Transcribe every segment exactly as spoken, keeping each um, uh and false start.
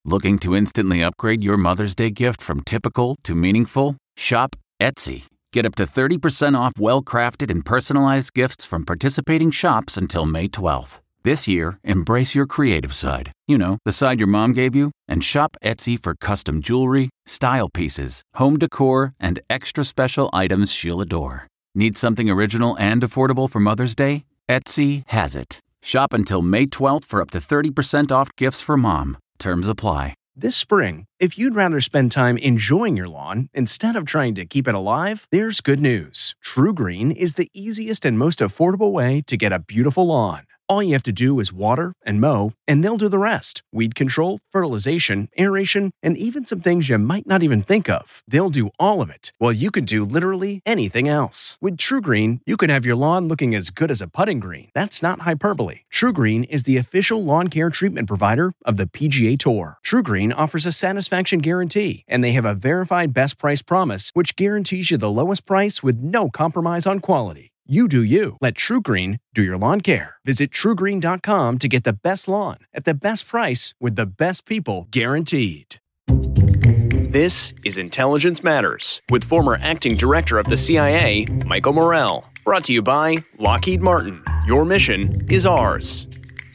Looking to instantly upgrade your Mother's Day gift from typical to meaningful? Shop Etsy. Get up to thirty percent off well-crafted and personalized gifts from participating shops until May twelfth. This year, embrace your creative side. You know, the side your mom gave you. And shop Etsy for custom jewelry, style pieces, home decor, and extra special items she'll adore. Need something original and affordable for Mother's Day? Etsy has it. Shop until May twelfth for up to thirty percent off gifts for mom. Terms apply. This spring, if you'd rather spend time enjoying your lawn instead of trying to keep it alive, there's good news. TruGreen is the easiest and most affordable way to get a beautiful lawn. All you have to do is water and mow, and they'll do the rest. Weed control, fertilization, aeration, and even some things you might not even think of. They'll do all of it, while you can do literally anything else. With TruGreen, you can have your lawn looking as good as a putting green. That's not hyperbole. TruGreen is the official lawn care treatment provider of the P G A Tour. TruGreen offers a satisfaction guarantee, and they have a verified best price promise, which guarantees you the lowest price with no compromise on quality. You do you. Let TruGreen do your lawn care. Visit True Green dot com to get the best lawn at the best price with the best people guaranteed. This is Intelligence Matters with former acting director of the C I A, Michael Morell. Brought to you by Lockheed Martin. Your mission is ours.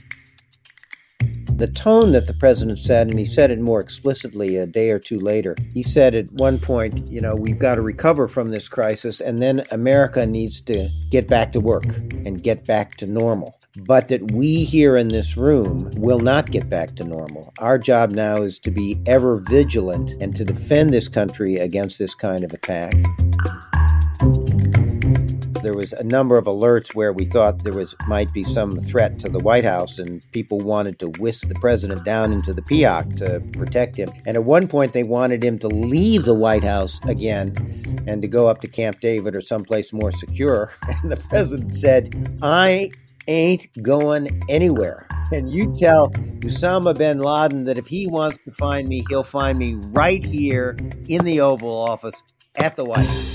The tone that the president said, and he said it more explicitly a day or two later, he said at one point, you know, we've got to recover from this crisis, and then America needs to get back to work and get back to normal. But that we here in this room will not get back to normal. Our job now is to be ever vigilant and to defend this country against this kind of attack. There was a number of alerts where we thought there was might be some threat to the White House, and people wanted to whisk the president down into the P O C to protect him. And at one point, they wanted him to leave the White House again and to go up to Camp David or someplace more secure. And the president said, I ain't going anywhere. And you tell Osama bin Laden that if he wants to find me, he'll find me right here in the Oval Office at the White House.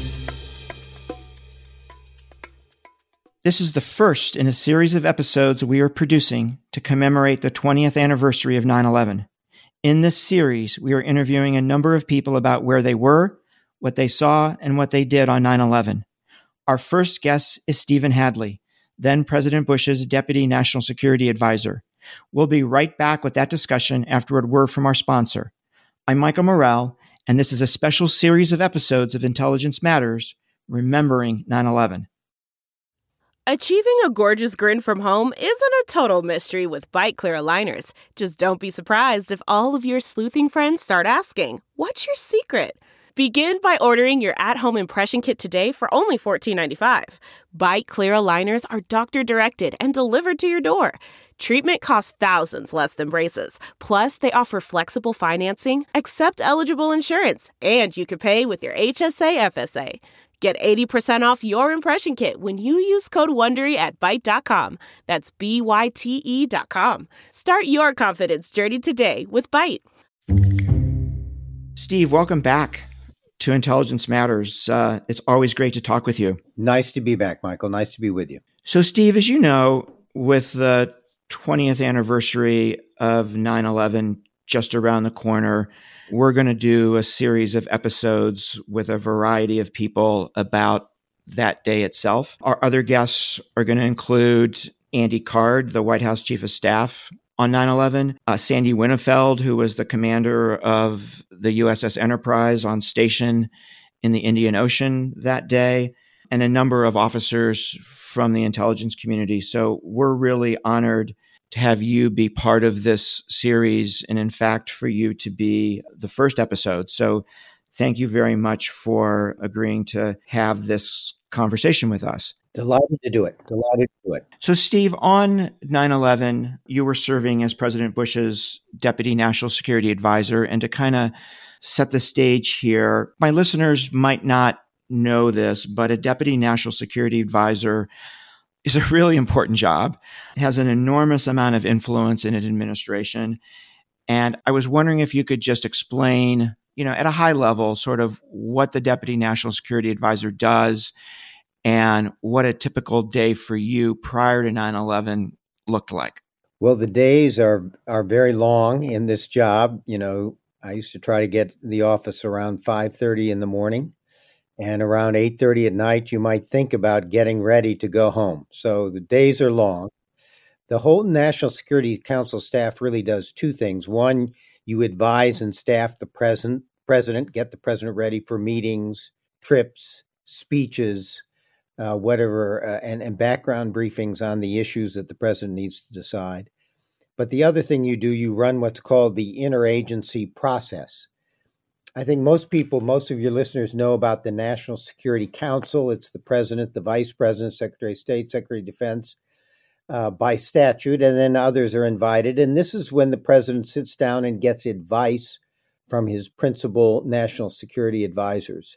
This is the first in a series of episodes we are producing to commemorate the twentieth anniversary of nine eleven. In this series, we are interviewing a number of people about where they were, what they saw, and what they did on nine eleven. Our first guest is Stephen Hadley, then President Bush's Deputy National Security Advisor. We'll be right back with that discussion after a word from our sponsor. I'm Michael Morell, and this is a special series of episodes of Intelligence Matters, remembering nine eleven. Achieving a gorgeous grin from home isn't a total mystery with Byte Clear aligners. Just don't be surprised if all of your sleuthing friends start asking, what's your secret? Begin by ordering your at-home impression kit today for only fourteen ninety-five. Byte Clear aligners are doctor-directed and delivered to your door. Treatment costs thousands less than braces. Plus, they offer flexible financing, accept eligible insurance, and you can pay with your H S A F S A. Get eighty percent off your impression kit when you use code WONDERY at byte dot com. That's B Y T E dot com. Start your confidence journey today with Byte. Steve, welcome back to Intelligence Matters. Uh, it's always great to talk with you. Nice to be back, Michael. Nice to be with you. So, Steve, as you know, with the twentieth anniversary of nine eleven just around the corner, we're going to do a series of episodes with a variety of people about that day itself. Our other guests are going to include Andy Card, the White House Chief of Staff on nine eleven, uh, Sandy Winnefeld, who was the commander of the U S S Enterprise on station in the Indian Ocean that day, and a number of officers from the intelligence community. So we're really honored to have you be part of this series, and in fact, for you to be the first episode. So thank you very much for agreeing to have this conversation with us. Delighted to do it. Delighted to do it. So, Steve, on nine eleven, you were serving as President Bush's Deputy National Security Advisor. And to kind of set the stage here, my listeners might not know this, but a Deputy National Security Advisor is a really important job. It has an enormous amount of influence in an administration. And I was wondering if you could just explain, you know, at a high level, sort of what the Deputy National Security Advisor does and what a typical day for you prior to nine eleven looked like. Well, the days are are very long in this job. You know, I used to try to get the office around five thirty in the morning, and around eight thirty at night, you might think about getting ready to go home. So the days are long. The whole National Security Council staff really does two things. One, you advise and staff the president, president, get the president ready for meetings, trips, speeches, uh, whatever, uh, and, and background briefings on the issues that the president needs to decide. But the other thing you do, you run what's called the interagency process. I think most people, most of your listeners know about the National Security Council. It's the president, the vice president, secretary of state, secretary of defense uh, by statute, and then others are invited. And this is when the president sits down and gets advice from his principal national security advisors.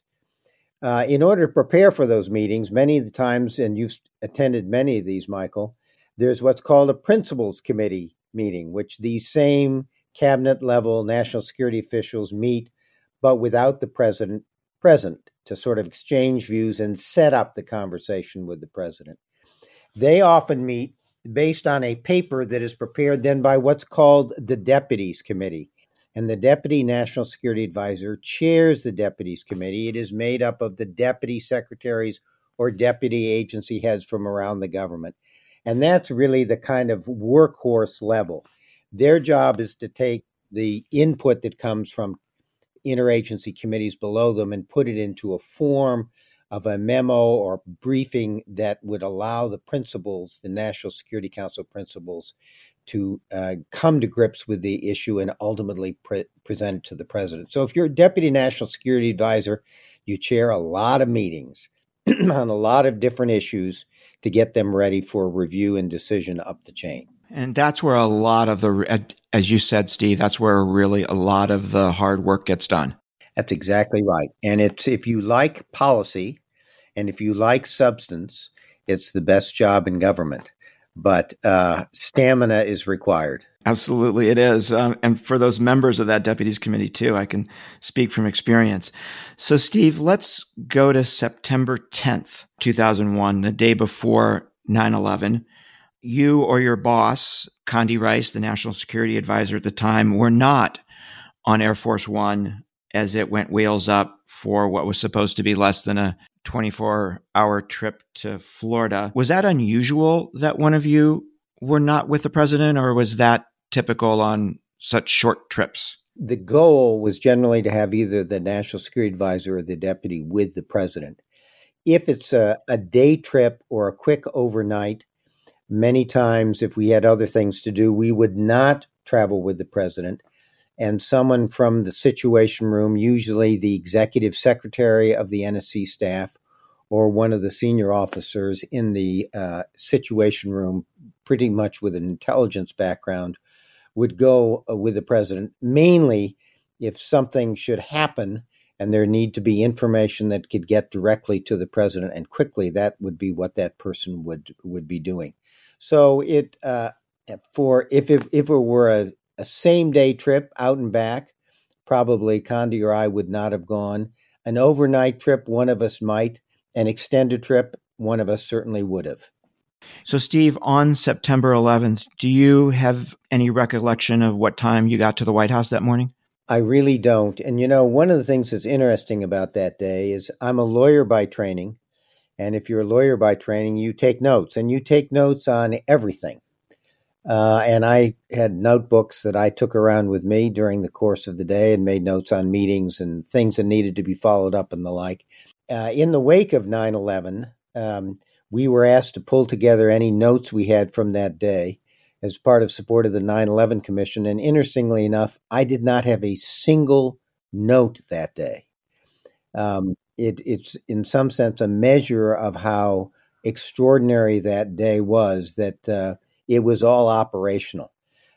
Uh, in order to prepare for those meetings, many of the times, and you've attended many of these, Michael, there's what's called a principals committee meeting, which these same cabinet level national security officials meet, but without the president present, to sort of exchange views and set up the conversation with the president. They often meet based on a paper that is prepared then by what's called the Deputies Committee. And the Deputy National Security Advisor chairs the Deputies Committee. It is made up of the deputy secretaries or deputy agency heads from around the government. And that's really the kind of workhorse level. Their job is to take the input that comes from interagency committees below them and put it into a form of a memo or briefing that would allow the principals, the National Security Council principals, to uh, come to grips with the issue and ultimately pre- present it to the president. So if you're a deputy national security advisor, you chair a lot of meetings on a lot of different issues to get them ready for review and decision up the chain. And that's where a lot of the, as you said, Steve, that's where really a lot of the hard work gets done. That's exactly right. And it's, if you like policy and if you like substance, it's the best job in government. But uh, stamina is required. Absolutely, it is. Um, and for those members of that Deputies Committee, too, I can speak from experience. So, Steve, let's go to September tenth, two thousand one, the day before nine eleven. You or your boss, Condi Rice, the National Security Advisor at the time, were not on Air Force One as it went wheels up for what was supposed to be less than a twenty-four hour trip to Florida. Was that unusual that one of you were not with the president, or was that typical on such short trips? The goal was generally to have either the National Security Advisor or the deputy with the president. If it's a, a day trip or a quick overnight, many times if we had other things to do, we would not travel with the president. And someone from the Situation Room, usually the executive secretary of the N S C staff or one of the senior officers in the uh, Situation Room, pretty much with an intelligence background, would go uh, with the president, mainly if something should happen and there need to be information that could get directly to the president and quickly, that would be what that person would would be doing. So it uh, for if it, if it were a A same day trip out and back, probably Condi or I would not have gone. An overnight trip, one of us might. An extended trip, one of us certainly would have. So, Steve, on September eleventh, do you have any recollection of what time you got to the White House that morning? I really don't. And, you know, one of the things that's interesting about that day is I'm a lawyer by training. And if you're a lawyer by training, you take notes, and you take notes on everything. Uh, and I had notebooks that I took around with me during the course of the day and made notes on meetings and things that needed to be followed up and the like. Uh, in the wake of nine eleven, um, we were asked to pull together any notes we had from that day as part of support of the nine eleven Commission. And interestingly enough, I did not have a single note that day. Um, it, it's in some sense a measure of how extraordinary that day was, that uh, it was all operational.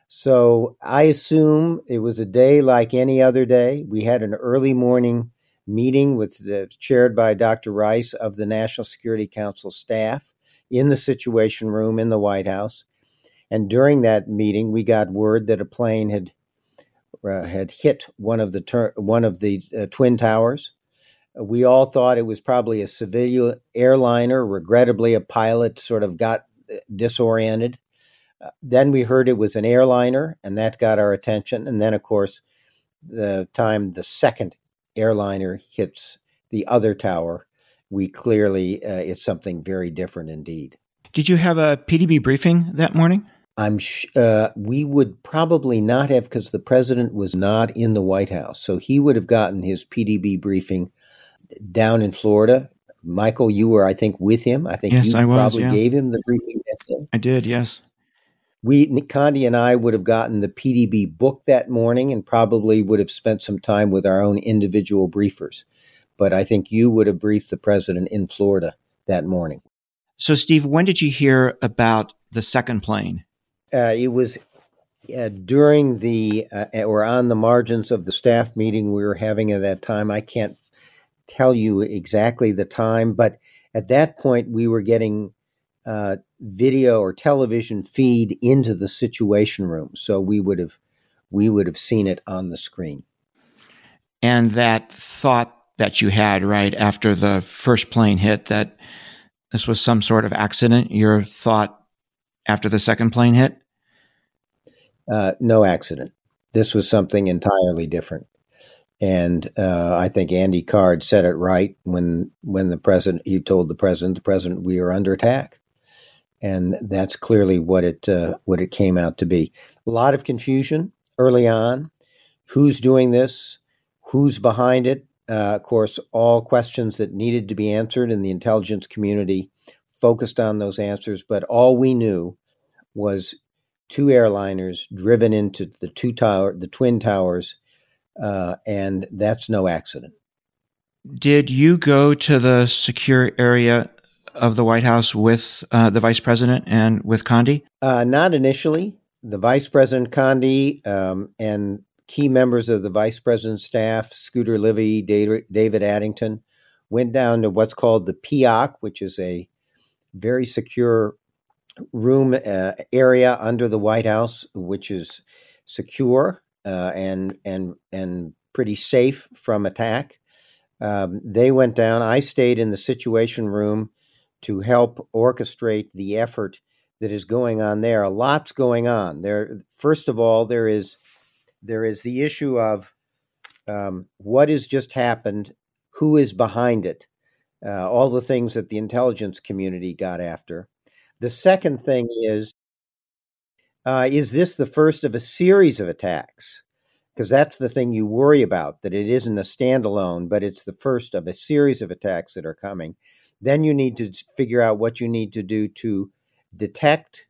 So I assume it was a day like any other day. We had an early morning meeting with the, chaired by Doctor Rice of the National Security Council staff in the Situation Room in the White House. And during that meeting, we got word that a plane had uh, had hit one of the ter- one of the uh, Twin Towers. We all thought it was probably a civilian airliner. Regrettably, a pilot sort of got disoriented. Uh, then we heard it was an airliner, and that got our attention. And then, of course, the time the second airliner hits the other tower, we clearly, uh, it's something very different indeed. Did you have a P D B briefing that morning? I'm sh- uh, we would probably not have, because the president was not in the White House. So he would have gotten his P D B briefing down in Florida. Michael, you were, I think, with him. I think yes, you I was, probably yeah. gave him the briefing that day. I did, yes. We, Condi and I would have gotten the P D B book that morning and probably would have spent some time with our own individual briefers. But I think you would have briefed the president in Florida that morning. So, Steve, when did you hear about the second plane? Uh, it was uh, during the, uh, or on the margins of the staff meeting we were having at that time. I can't tell you exactly the time, but at that point we were getting uh, video or television feed into the Situation Room, so we would have we would have seen it on the screen. And that thought that you had right after the first plane hit, that this was some sort of accident, your thought after the second plane hit? Uh, no accident. This was something entirely different. And uh, I think Andy Card said it right when when the president, he told the president, the president, we are under attack. And that's clearly what it uh, what it came out to be. A lot of confusion early on. Who's doing this? Who's behind it? Uh, of course, all questions that needed to be answered, and the intelligence community focused on those answers. But all we knew was two airliners driven into the two tower, the twin towers, uh, and that's no accident. Did you go to the secure area of the White House with uh, the vice president and with Condi? Uh, not initially. The vice president, Condi, um, and key members of the vice president's staff, Scooter Livy, David Addington, went down to what's called the P O C, which is a very secure room uh, area under the White House, which is secure uh, and and and pretty safe from attack. Um, they went down. I stayed in the Situation Room to help orchestrate the effort that is going on there. A lot's going on there. First of all, there is there is the issue of um, what has just happened, who is behind it, uh, all the things that the intelligence community got after. The second thing is, uh, is this the first of a series of attacks? Because that's the thing you worry about, that it isn't a standalone, but it's the first of a series of attacks that are coming. Then you need to figure out what you need to do to detect,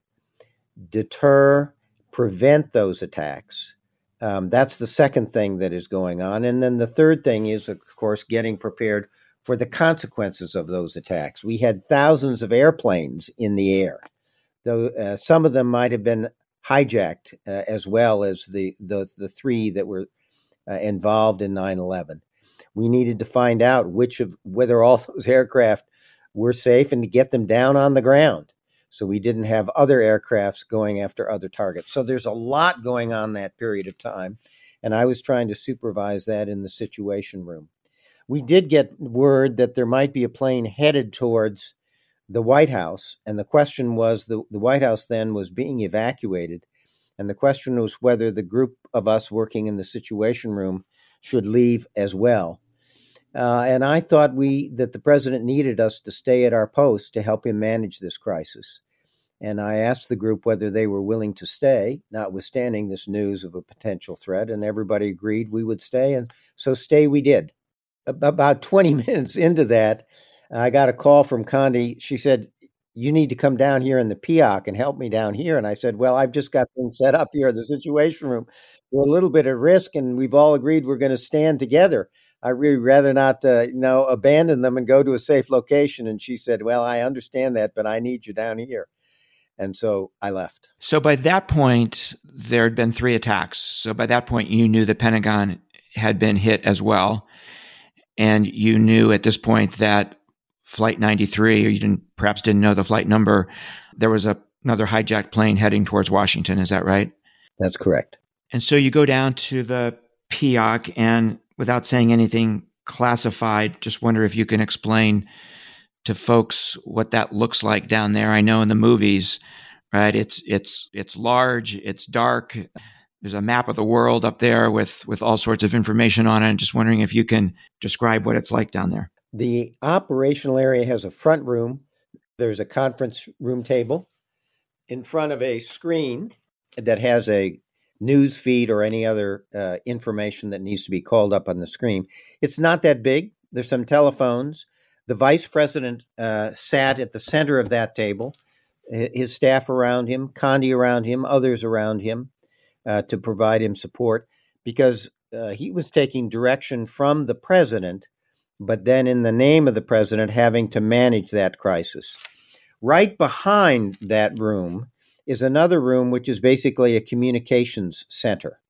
deter, prevent those attacks. Um, that's the second thing that is going on. And then the third thing is, of course, getting prepared for the consequences of those attacks. We had thousands of airplanes in the air, though uh, some of them might have been hijacked uh, as well as the, the, the three that were uh, involved in nine eleven. We needed to find out which of whether all those aircraft were safe and to get them down on the ground, so we didn't have other aircrafts going after other targets. So there's a lot going on that period of time, and I was trying to supervise that in the Situation Room. We did get word that there might be a plane headed towards the White House, and the question was, the, the White House then was being evacuated, and the question was whether the group of us working in the Situation Room should leave as well. Uh, and I thought we that the president needed us to stay at our post to help him manage this crisis. And I asked the group whether they were willing to stay, notwithstanding this news of a potential threat, and everybody agreed we would stay. And so stay we did. About twenty minutes into that, I got a call from Condi. She said, you need to come down here in the P O C and help me down here. And I said, well, I've just got things set up here in the Situation Room. We're a little bit at risk, and we've all agreed we're going to stand together. I really rather not, uh, you know, abandon them and go to a safe location. And she said, well, I understand that, but I need you down here. And so I left. So by that point, there had been three attacks. So by that point, you knew the Pentagon had been hit as well. And you knew at this point that Flight ninety-three, or you didn't perhaps didn't know the flight number, there was a, another hijacked plane heading towards Washington. Is that right? That's correct. And so you go down to the P O C, and without saying anything classified, just wonder if you can explain to folks what that looks like down there. I know in the movies, right? It's it's it's large, it's dark. There's a map of the world up there with with all sorts of information on it. I'm just wondering if you can describe what it's like down there. The operational area has a front room. There's a conference room table in front of a screen that has a news feed or any other uh, information that needs to be called up on the screen. It's not that big. There's some telephones. The vice president uh, sat at the center of that table, his staff around him, Condi around him, others around him uh, to provide him support, because uh, he was taking direction from the president, but then in the name of the president having to manage that crisis. Right behind that room is another room, which is basically a communications center.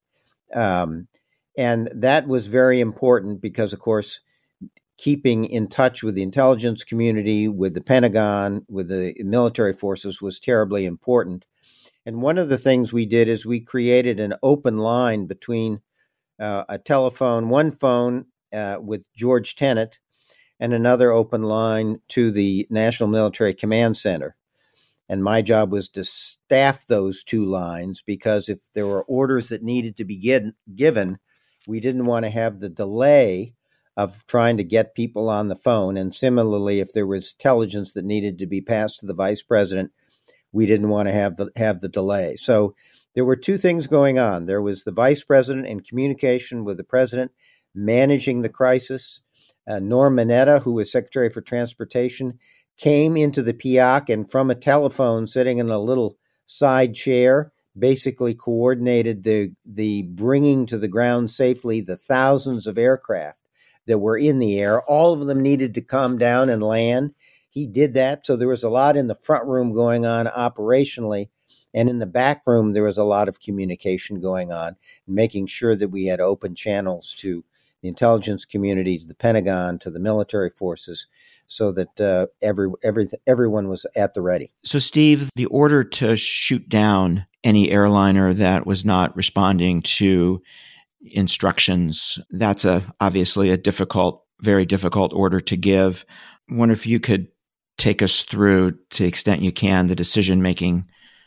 Um, and that was very important because, of course, keeping in touch with the intelligence community, with the Pentagon, with the military forces was terribly important. And one of the things we did is we created an open line between uh, a telephone, one phone uh, with George Tenet, and another open line to the National Military Command Center. And my job was to staff those two lines, because if there were orders that needed to be get, given, we didn't want to have the delay of trying to get people on the phone. And similarly, if there was intelligence that needed to be passed to the vice president, we didn't want to have the have the delay. So there were two things going on. There was the vice president in communication with the president, managing the crisis. Uh, Norm Mineta, who was Secretary for Transportation, came into the P O C and from a telephone sitting in a little side chair, basically coordinated the the bringing to the ground safely the thousands of aircraft that were in the air. All of them needed to come down and land. He did that. So there was a lot in the front room going on operationally. And in the back room, there was a lot of communication going on, making sure that we had open channels to the intelligence community, to the Pentagon, to the military forces, so that uh, every, every, everyone was at the ready. So, Steve, the order to shoot down any airliner that was not responding to instructions, that's a obviously a difficult, very difficult order to give. I wonder if you could take us through, to the extent you can, the decision-making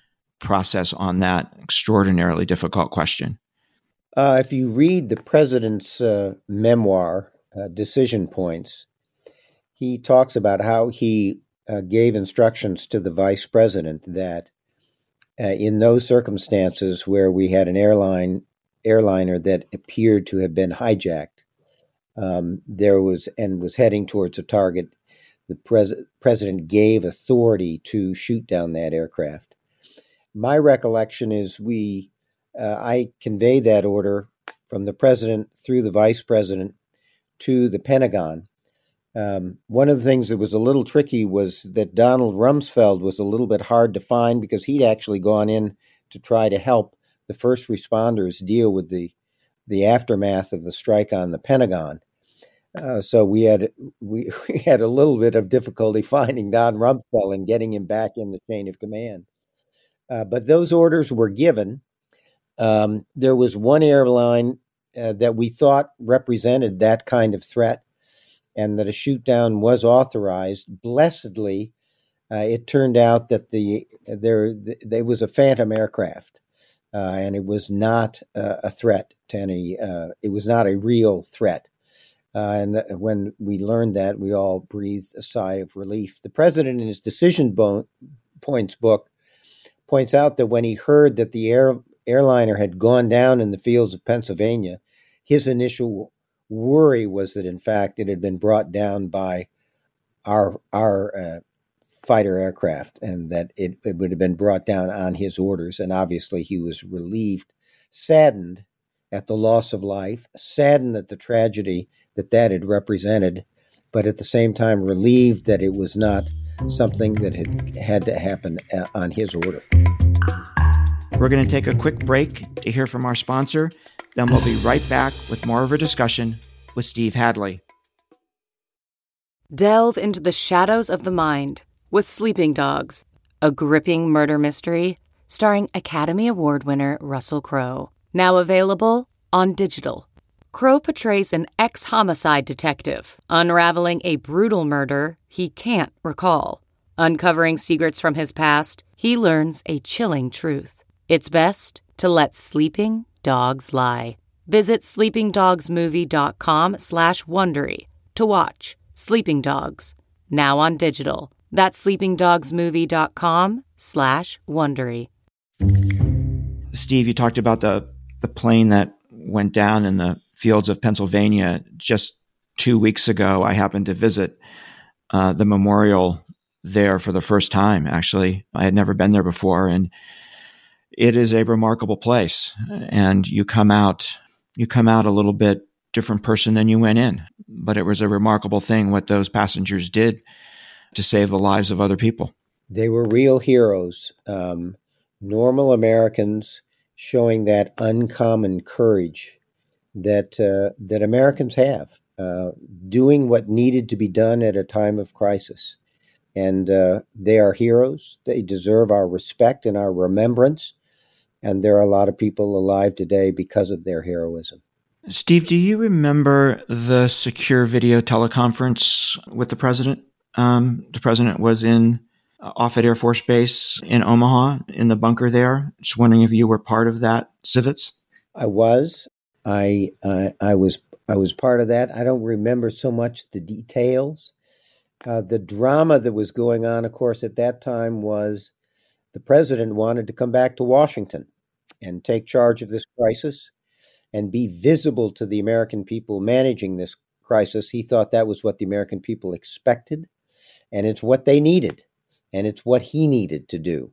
process on that extraordinarily difficult question. Uh, if you read the president's uh, memoir, uh, Decision Points, he talks about how he uh, gave instructions to the vice president that uh, in those circumstances where we had an airline airliner that appeared to have been hijacked, um, there was and was heading towards a target, the pres- president gave authority to shoot down that aircraft. My recollection is we. Uh, I conveyed that order from the president through the vice president to the Pentagon. Um, one of the things that was a little tricky was that Donald Rumsfeld was a little bit hard to find, because he'd actually gone in to try to help the first responders deal with the the aftermath of the strike on the Pentagon. Uh, so we had we, we had a little bit of difficulty finding Don Rumsfeld and getting him back in the chain of command. Uh, but those orders were given. Um, there was one airline uh, that we thought represented that kind of threat, and that a shoot down was authorized. Blessedly, uh, it turned out that the there there was a Phantom aircraft, uh, and it was not uh, a threat to any. Uh, it was not a real threat. Uh, and when we learned that, we all breathed a sigh of relief. The president, in his Decision Bo- Points book, points out that when he heard that the air airliner had gone down in the fields of Pennsylvania, his initial worry was that, in fact, it had been brought down by our our uh, fighter aircraft, and that it, it would have been brought down on his orders. And obviously he was relieved, saddened at the loss of life, saddened at the tragedy that that had represented, but at the same time relieved that it was not something that had had to happen on his order. We're going to take a quick break to hear from our sponsor. Then we'll be right back with more of a discussion with Steve Hadley. Delve into the shadows of the mind with Sleeping Dogs, a gripping murder mystery starring Academy Award winner Russell Crowe. Now available on digital. Crowe portrays an ex-homicide detective unraveling a brutal murder he can't recall. Uncovering secrets from his past, he learns a chilling truth. It's best to let sleeping dogs lie. Visit sleepingdogsmovie.com slash Wondery to watch Sleeping Dogs, now on digital. That's sleepingdogsmovie.com slash Wondery. Steve, you talked about the, the plane that went down in the fields of Pennsylvania. Just two weeks ago, I happened to visit uh, the memorial there for the first time, actually. I had never been there before, and it is a remarkable place. And you come out, you come out a little bit different person than you went in. But it was a remarkable thing what those passengers did to save the lives of other people. They were real heroes, um, normal Americans showing that uncommon courage that uh, that Americans have, uh, doing what needed to be done at a time of crisis. And uh, they are heroes. They deserve our respect and our remembrance. And there are a lot of people alive today because of their heroism. Steve, do you remember the secure video teleconference with the president? Um, the president was in uh, Offutt Air Force Base in Omaha, in the bunker there. Just wondering if you were part of that, Civets? I was. I uh, I was I was part of that. I don't remember so much the details. Uh, the drama that was going on, of course, at that time was the president wanted to come back to Washington and take charge of this crisis and be visible to the American people managing this crisis. He thought that was what the American people expected, and it's what they needed, and it's what he needed to do.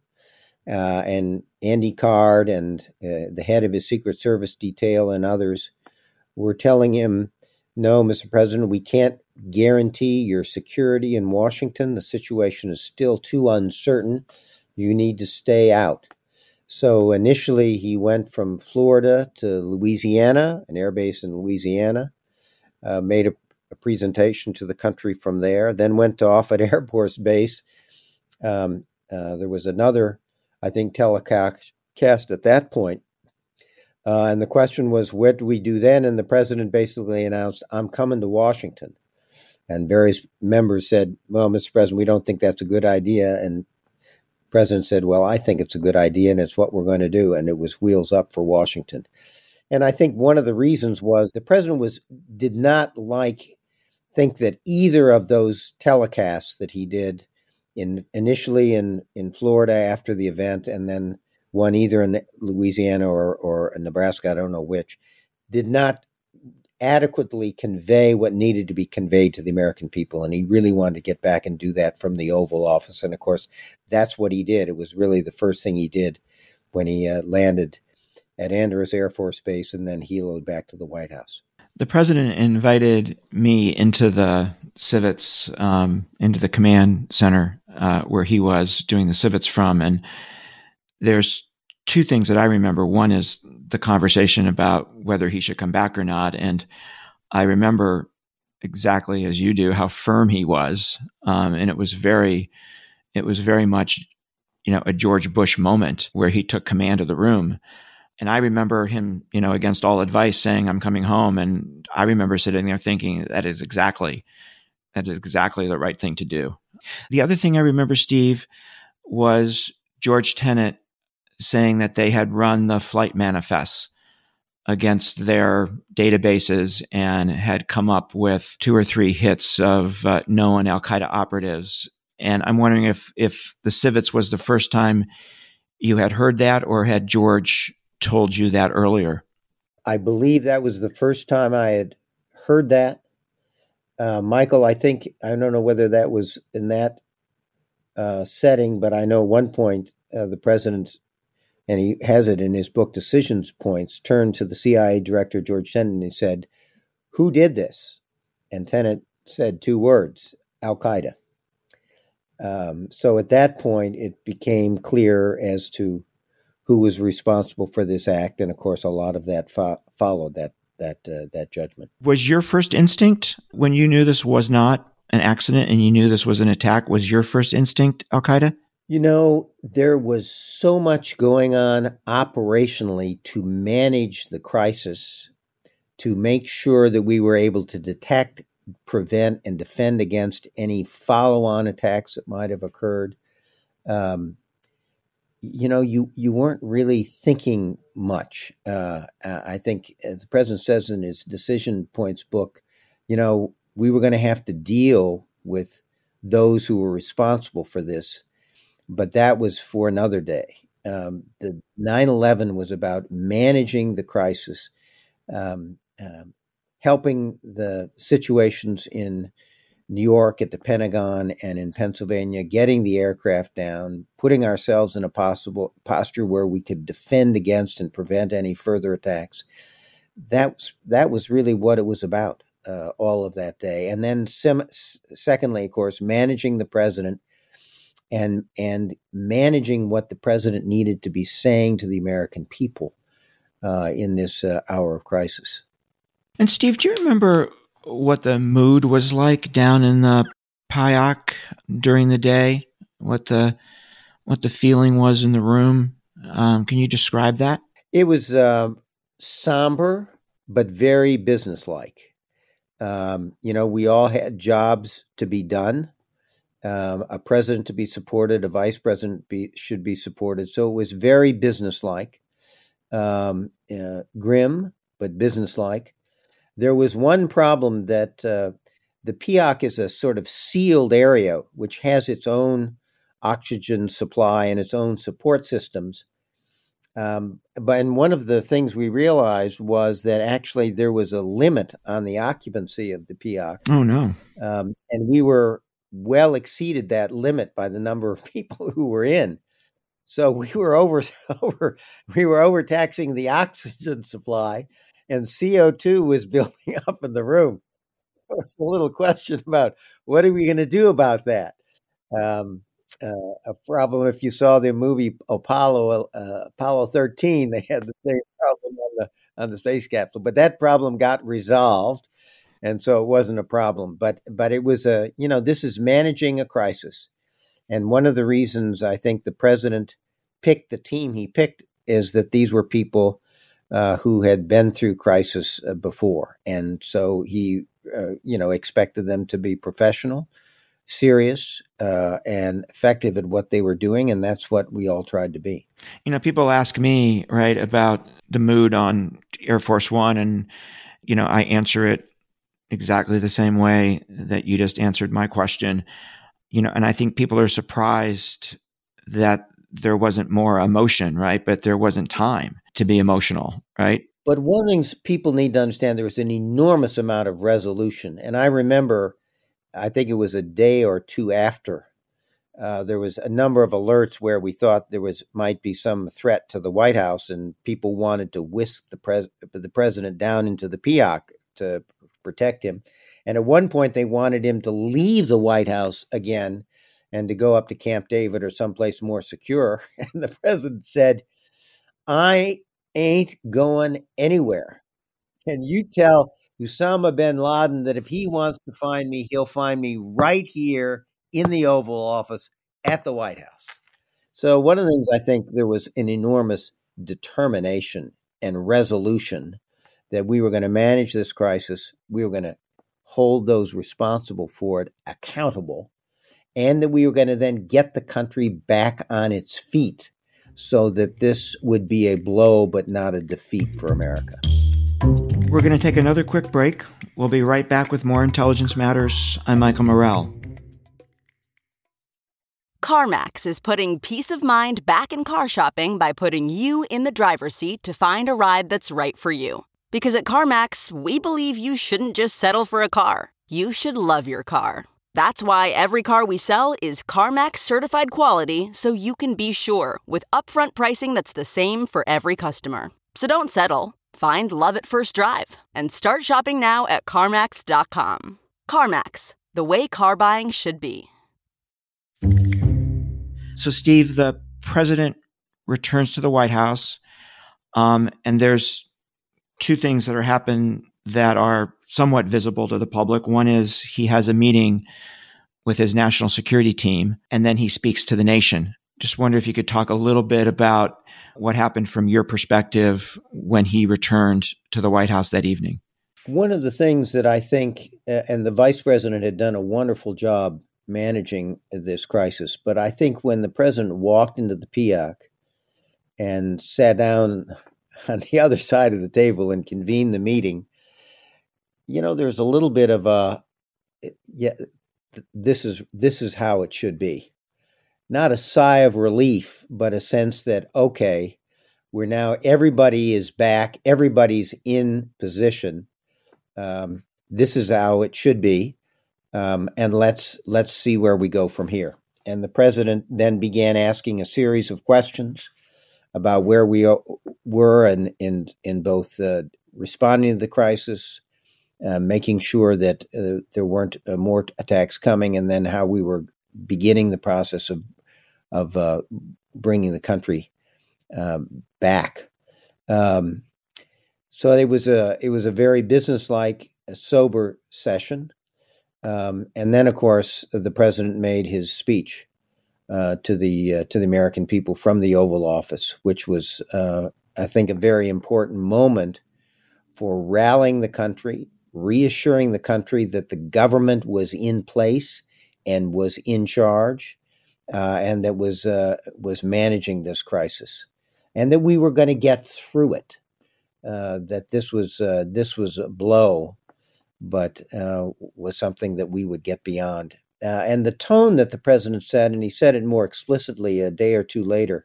Uh, and Andy Card and uh, the head of his Secret Service detail and others were telling him, no, Mister President, we can't guarantee your security in Washington. The situation is still too uncertain. You need to stay out. So initially he went from Florida to Louisiana, an air base in Louisiana, uh, made a, a presentation to the country from there, then went to Offutt Air Force Base. Um, uh, there was another, I think, telecast at that point. Uh, and the question was, what do we do then? And the president basically announced, I'm coming to Washington. And various members said, well, Mister President, we don't think that's a good idea. And the president said, well, I think it's a good idea, and it's what we're going to do. And it was wheels up for Washington. And I think one of the reasons was the president was did not like think that either of those telecasts that he did in initially in, in Florida after the event, and then one either in Louisiana or, or Nebraska, I don't know which, did not adequately convey what needed to be conveyed to the American people. And he really wanted to get back and do that from the Oval Office. And of course, that's what he did. It was really the first thing he did when he uh, landed at Andrews Air Force Base and then heloed back to the White House. The president invited me into the Civets, um, into the command center uh, where he was doing the Civets from. And there's two things that I remember. One is the conversation about whether he should come back or not. And I remember exactly as you do how firm he was. Um, and it was very, it was very much, you know, a George Bush moment where he took command of the room. And I remember him, you know, against all advice saying, I'm coming home. And I remember sitting there thinking that is exactly, that is exactly the right thing to do. The other thing I remember, Steve, was George Tenet saying that they had run the flight manifests against their databases and had come up with two or three hits of uh, known Al-Qaeda operatives. And I'm wondering if if the Civets was the first time you had heard that, or had George told you that earlier? I believe that was the first time I had heard that. Uh, Michael, I think, I don't know whether that was in that uh, setting, but I know at one point uh, the president, and he has it in his book, Decisions Points, turned to the C I A director, George Tenet, and he said, who did this? And Tenet said two words, Al-Qaeda. Um, so at that point, it became clear as to who was responsible for this act. And of course, a lot of that fo- followed that that uh, that judgment. Was your first instinct when you knew this was not an accident and you knew this was an attack, was your first instinct Al-Qaeda? You know, there was so much going on operationally to manage the crisis, to make sure that we were able to detect prevent and defend against any follow-on attacks that might have occurred. Um, you know, you, you weren't really thinking much. Uh, I think, as the president says in his Decision Points book, you know, we were going to have to deal with those who were responsible for this, but that was for another day. Um, the nine eleven was about managing the crisis, um, um, helping the situations in New York at the Pentagon and in Pennsylvania, getting the aircraft down, putting ourselves in a possible posture where we could defend against and prevent any further attacks. That was, that was really what it was about, uh, all of that day. And then sim- secondly, of course, managing the president and, and managing what the president needed to be saying to the American people uh, in this uh, hour of crisis. And Steve, do you remember what the mood was like down in the P I A C during the day? What the what the feeling was in the room? Um, can you describe that? It was uh, somber, but very businesslike. Um, you know, we all had jobs to be done, um, a president to be supported, a vice president be, should be supported. So it was very businesslike, um, uh, grim, but businesslike. There was one problem that uh, the P I A C is a sort of sealed area, which has its own oxygen supply and its own support systems. Um, but and one of the things we realized was that actually there was a limit on the occupancy of the P I A C. Oh, no. Um, and we were well exceeded that limit by the number of people who were in. So we were over, over we were overtaxing the oxygen supply. And C O two was building up in the room. There was a little question about what are we going to do about that? Um, uh, a problem. If you saw the movie Apollo, uh, Apollo thirteen, they had the same problem on the on the space capsule, but that problem got resolved, and so it wasn't a problem. But but it was a you know this is managing a crisis, and one of the reasons I think the president picked the team he picked is that these were people Uh, who had been through crisis uh, before. And so he, uh, you know, expected them to be professional, serious, uh, and effective at what they were doing. And that's what we all tried to be. You know, people ask me, right, about the mood on Air Force One. And, you know, I answer it exactly the same way that you just answered my question. You know, and I think people are surprised that there wasn't more emotion, right? But there wasn't time to be emotional, right? But one thing people need to understand, there was an enormous amount of resolution. And I remember, I think it was a day or two after, uh, there was a number of alerts where we thought there was might be some threat to the White House, and people wanted to whisk the, pres- the president down into the P I A C to protect him. And at one point, they wanted him to leave the White House again and to go up to Camp David or someplace more secure. And the president said, I ain't going anywhere. Can you tell Osama bin Laden that if he wants to find me, he'll find me right here in the Oval Office at the White House. So one of the things, I think there was an enormous determination and resolution that we were going to manage this crisis. We were going to hold those responsible for it accountable, and that we were going to then get the country back on its feet so that this would be a blow but not a defeat for America. We're going to take another quick break. We'll be right back with more Intelligence Matters. I'm Michael Morell. CarMax is putting peace of mind back in car shopping by putting you in the driver's seat to find a ride that's right for you. Because at CarMax, we believe you shouldn't just settle for a car. You should love your car. That's why every car we sell is CarMax certified quality, so you can be sure with upfront pricing that's the same for every customer. So don't settle. Find love at first drive and start shopping now at CarMax dot com. CarMax, the way car buying should be. So, Steve, the president returns to the White House, um, and there's two things that are happening that are somewhat visible to the public. One is he has a meeting with his national security team, and then he speaks to the nation. Just wonder if you could talk a little bit about what happened from your perspective when he returned to the White House that evening. One of the things that I think, uh, and the vice president had done a wonderful job managing this crisis, but I think when the president walked into the P I A C and sat down on the other side of the table and convened the meeting, you know, there's a little bit of a, yeah, this is this is how it should be. Not a sigh of relief, but a sense that, okay, we're now, everybody is back, everybody's in position. Um, this is how it should be, um, and let's let's see where we go from here. And the president then began asking a series of questions about where we were in in, in both uh, responding to the crisis, uh, making sure that uh, there weren't uh, more attacks coming, and then how we were beginning the process of of uh, bringing the country um, back. Um, So it was a it was a very businesslike, sober session, um, and then of course the president made his speech uh, to the uh, to the American people from the Oval Office, which was uh, I think a very important moment for rallying the country, reassuring the country that the government was in place and was in charge, uh, and that was uh, was managing this crisis, and that we were going to get through it. Uh, that this was uh, this was a blow, but uh, was something that we would get beyond. Uh, and the tone that the president said, and he said it more explicitly a day or two later,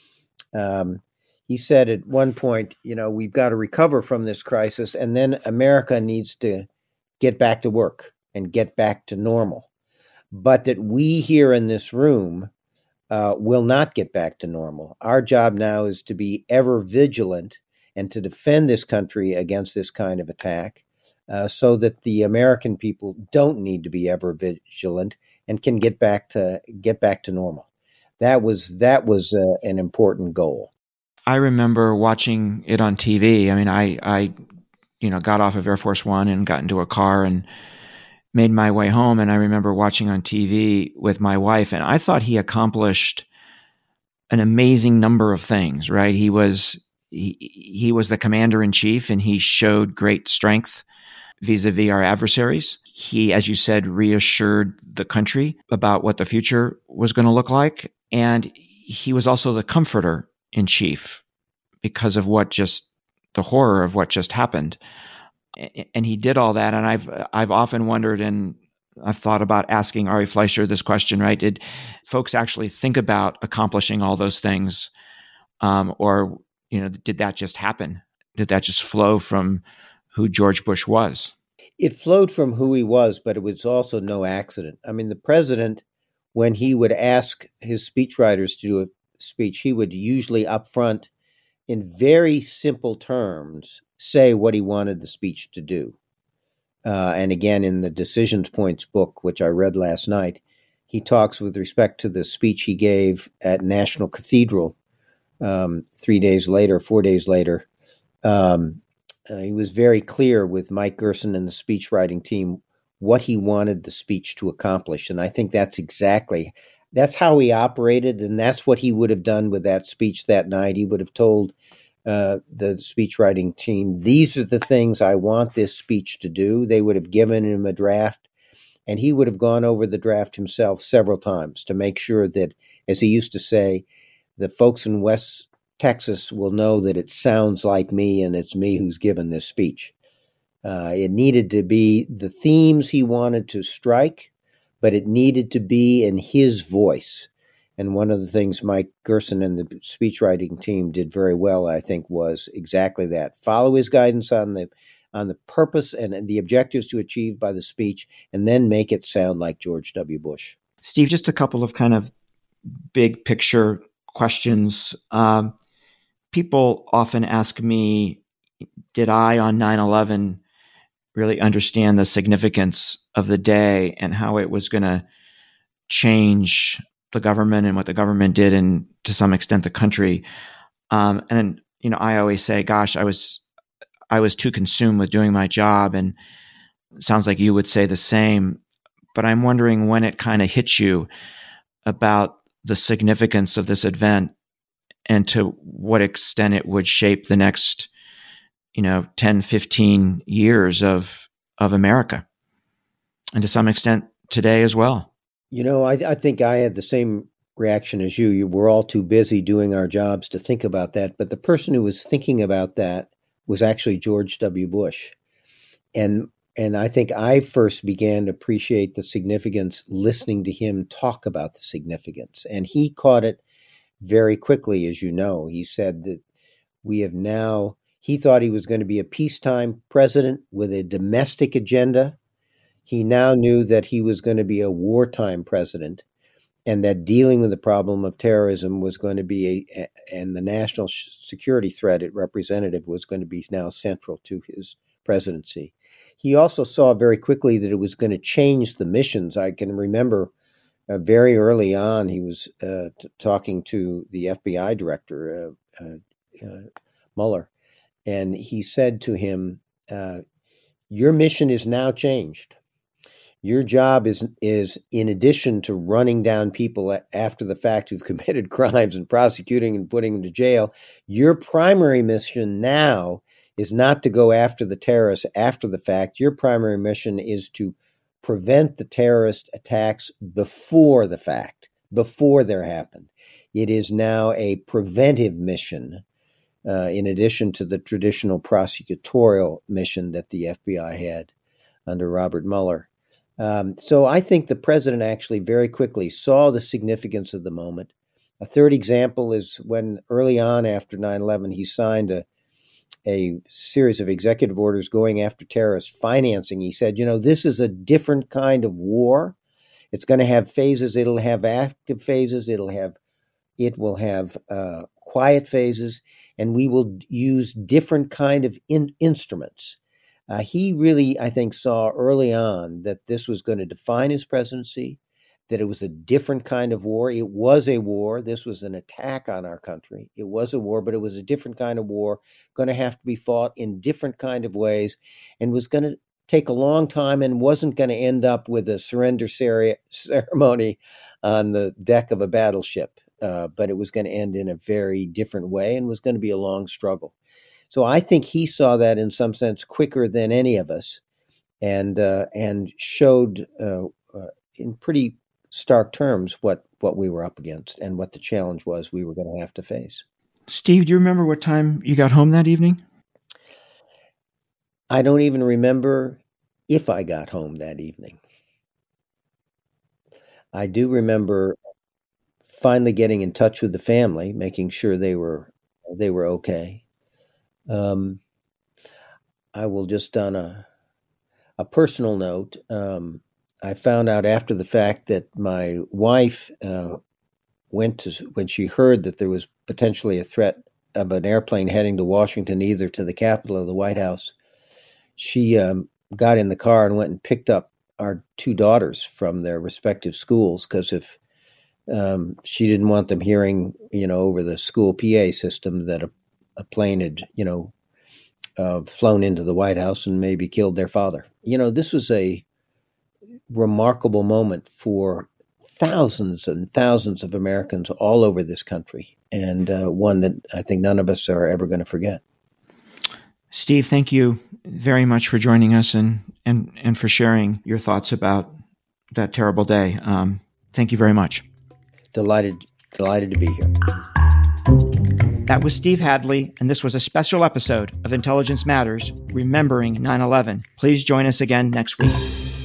um, he said at one point, you know, we've got to recover from this crisis, and then America needs to get back to work and get back to normal. But that we here in this room uh, will not get back to normal. Our job now is to be ever vigilant and to defend this country against this kind of attack, uh, so that the American people don't need to be ever vigilant and can get back to get back to normal. That was that was uh, an important goal. I remember watching it on T V. I mean, I, I, you know, got off of Air Force One and got into a car and made my way home. And I remember watching on T V with my wife, and I thought he accomplished an amazing number of things. Right? He was. He, he was the commander in chief, and he showed great strength vis-a-vis our adversaries. He, as you said, reassured the country about what the future was going to look like. And he was also the comforter in chief because of what just the horror of what just happened. And he did all that. And I've, I've often wondered, and I've thought about asking Ari Fleischer this question, right? Did folks actually think about accomplishing all those things? Um, or You know, did that just happen? Did that just flow from who George Bush was? It flowed from who he was, but it was also no accident. I mean, the president, when he would ask his speechwriters to do a speech, he would usually up front, in very simple terms, say what he wanted the speech to do. Uh, and again, in the Decisions Points book, which I read last night, he talks with respect to the speech he gave at National Cathedral Um, three days later, four days later. Um, uh, he was very clear with Mike Gerson and the speechwriting team what he wanted the speech to accomplish. And I think that's exactly, that's how he operated. And that's what he would have done with that speech that night. He would have told uh, the speechwriting team, these are the things I want this speech to do. They would have given him a draft, and he would have gone over the draft himself several times to make sure that, as he used to say, the folks in West Texas will know that it sounds like me, and it's me who's given this speech. Uh, it needed to be the themes he wanted to strike, but it needed to be in his voice. And one of the things Mike Gerson and the speechwriting team did very well, I think, was exactly that. Follow his guidance on the on the purpose and, and the objectives to achieve by the speech, and then make it sound like George W. Bush. Steve, just a couple of kind of big picture questions. Um, people often ask me, did I on nine eleven really understand the significance of the day and how it was going to change the government and what the government did, and to some extent the country? Um, and, you know, I always say, gosh, I was, I was too consumed with doing my job. And it sounds like you would say the same, but I'm wondering when it kind of hit you about the significance of this event and to what extent it would shape the next, you know, ten, fifteen years of, of America. And to some extent today as well. You know, I, I think I had the same reaction as you. you. We're all too busy doing our jobs to think about that. But the person who was thinking about that was actually George W. Bush. And and I think I first began to appreciate the significance listening to him talk about the significance. And he caught it very quickly, as you know. He said that we have now, he thought he was going to be a peacetime president with a domestic agenda. He now knew that he was going to be a wartime president, and that dealing with the problem of terrorism was going to be a, and the national security threat it represented was going to be now central to his presidency. He also saw very quickly that it was going to change the missions. I can remember uh, very early on, he was uh, t- talking to the F B I director, uh, uh, uh, Mueller, and he said to him, uh, your mission is now changed. Your job is, is in addition to running down people after the fact who've committed crimes and prosecuting and putting them to jail, your primary mission now is not to go after the terrorists after the fact. Your primary mission is to prevent the terrorist attacks before the fact, before they're happened. It is now a preventive mission, uh, in addition to the traditional prosecutorial mission that the F B I had under Robert Mueller. Um, so I think the president actually very quickly saw the significance of the moment. A third example is when early on after nine eleven, he signed a a series of executive orders going after terrorist financing. He said, you know, this is a different kind of war. It's going to have phases. It'll have active phases. It'll have, it will have uh, quiet phases, and we will use different kind of in- instruments. Uh, he really, I think, saw early on that this was going to define his presidency, that it was a different kind of war. It was a war. This was an attack on our country. It was a war, but it was a different kind of war, going to have to be fought in different kind of ways, and was going to take a long time and wasn't going to end up with a surrender ceremony on the deck of a battleship. Uh, but it was going to end in a very different way and was going to be a long struggle. So I think he saw that in some sense quicker than any of us, and uh, and showed uh, uh, in pretty stark terms what, what we were up against and what the challenge was we were going to have to face. Steve, do you remember what time you got home that evening? I don't even remember if I got home that evening. I do remember finally getting in touch with the family, making sure they were they were okay. Um, I will just on a a personal note. Um, I found out after the fact that my wife uh, went to, when she heard that there was potentially a threat of an airplane heading to Washington, either to the Capitol or the White House, she um, got in the car and went and picked up our two daughters from their respective schools, because if um, she didn't want them hearing, you know, over the school P A system that a, a plane had, you know, uh, flown into the White House and maybe killed their father. You know, this was a remarkable moment for thousands and thousands of Americans all over this country, and uh, one that I think none of us are ever going to forget. Steve, thank you very much for joining us and and and for sharing your thoughts about that terrible day. Um, thank you very much. Delighted, delighted to be here. That was Steve Hadley, and this was a special episode of Intelligence Matters, remembering nine eleven. Please join us again next week.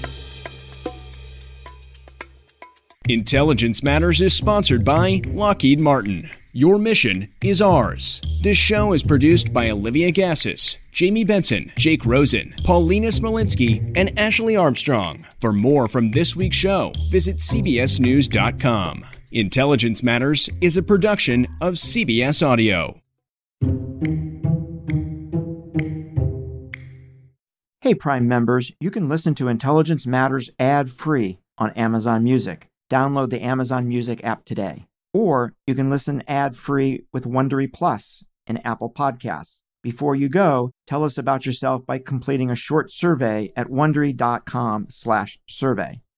Intelligence Matters is sponsored by Lockheed Martin. Your mission is ours. This show is produced by Olivia Gassis, Jamie Benson, Jake Rosen, Paulina Smolinski, and Ashley Armstrong. For more from this week's show, visit C B S news dot com. Intelligence Matters is a production of C B S Audio. Hey, Prime members, you can listen to Intelligence Matters ad-free on Amazon Music. Download the Amazon Music app today. Or you can listen ad-free with Wondery Plus and Apple Podcasts. Before you go, tell us about yourself by completing a short survey at wondery dot com slash survey.